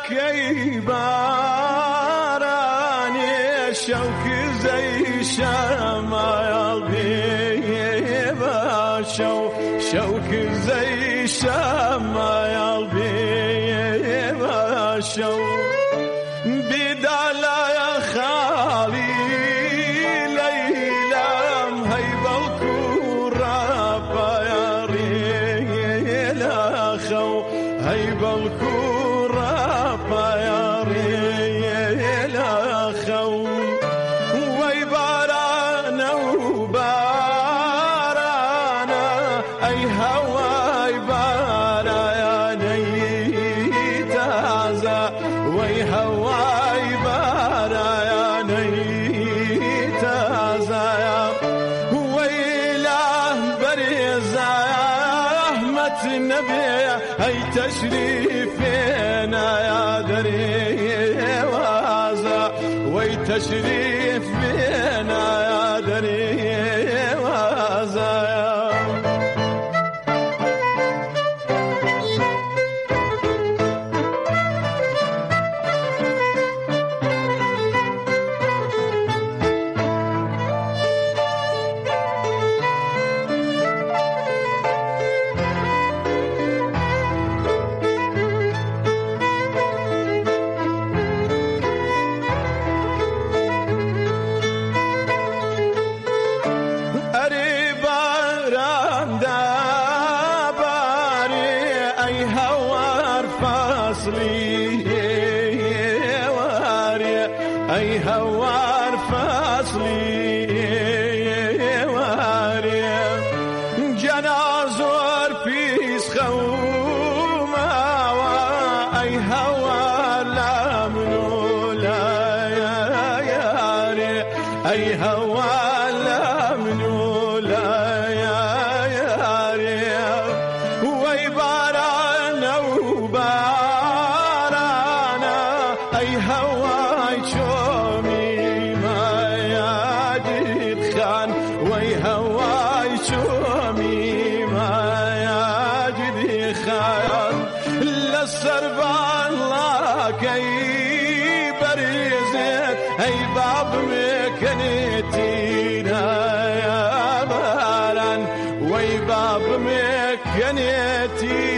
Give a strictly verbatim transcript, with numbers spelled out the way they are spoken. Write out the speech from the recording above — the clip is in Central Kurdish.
لك اي باراني الشوك زي شمع الغيب شو شوك زي شمع الغيب شو بدال يا خالي ليلام هيبة الكورة يا ريلا خو هيبة الكورة يا ريلا خو ويبارانا وبارانا اي هوا يبارا يا نيتازا وي هوا يبارا يا نيتازا ويله بريزا رحمة النبي هي تشريفنا يا دري وازا وي تشريف بنا يا دري وازا اي هوار فاصلي واري جنازور في سخوما اي هوار لا منو لا يا ياري اي هوار لا منو لا يا ياري ويبارانا وبارانا اي هواي شومي ما يجد خان وي هواي شومي ما يجد خان للسربان الله كي بريزت اي باب مكنتينا يا باران وي باب مكنتي